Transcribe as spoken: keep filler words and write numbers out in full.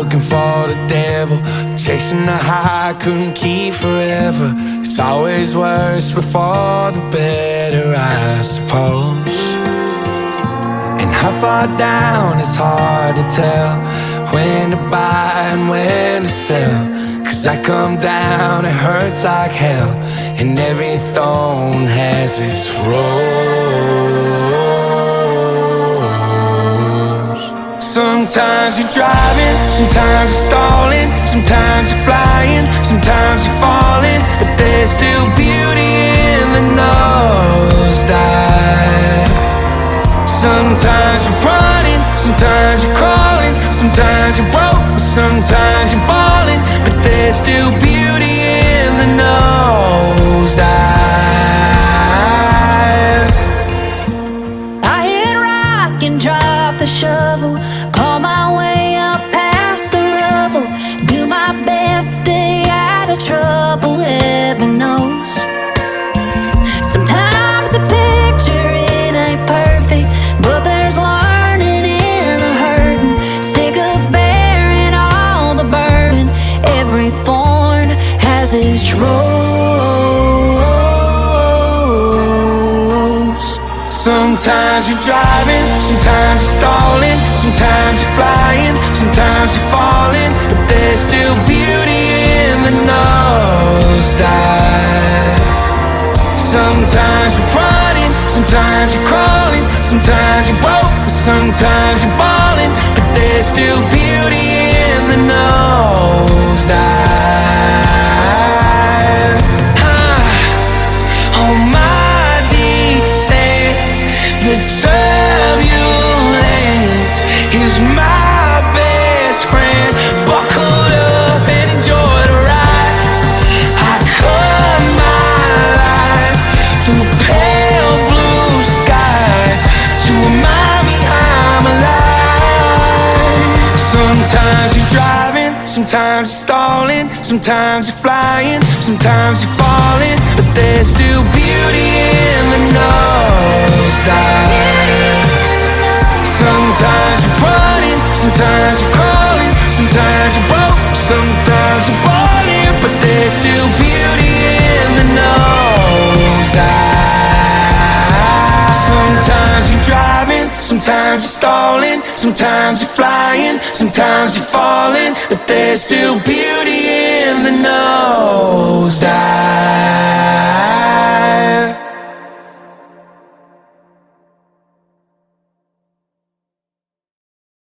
looking for the devil, chasing the high I couldn't keep forever. It's always worse before the better, I suppose. And how far down, it's hard to tell when to buy and when to sell. Cause I come down, it hurts like hell, and every thorn has its rose. Sometimes you're driving, sometimes you're stalling, sometimes you're flying, sometimes you're falling, but there's still beauty in the nosedive. Sometimes you're running, sometimes you're crawling, sometimes you're broke, sometimes you're balling, but there's still beauty in the nosedive. I hit rock and drop the shovel, call my way up past the rubble, do my best, stay out of trouble, heaven knows. Sometimes the picture, it ain't perfect, but there's learning in the hurting. Sick of bearing all the burden, every thorn has its rose. Sometimes you're driving, sometimes you're stalling, sometimes you're flying, sometimes you're falling, but there's still beauty in the nosedive. Sometimes you're running, sometimes you're crawling, sometimes you're broke, sometimes you're balling, but there's still beauty in the nosedive. Ah, oh my deep sand, the turbulence is my best friend. Buckle up and enjoy the ride. I cut my life through pale blue sky to remind me I'm alive. Sometimes you're driving, sometimes you're stalling, sometimes you're flying, sometimes you're falling, but there's still beauty in the nosedive. Sometimes you're running, sometimes you're crawling, sometimes you're broke, sometimes you're balling, but there's still beauty in the nosedive. Sometimes you're driving, sometimes you're stalling, sometimes you're flying, sometimes you're falling, but there's still beauty in the nosedive.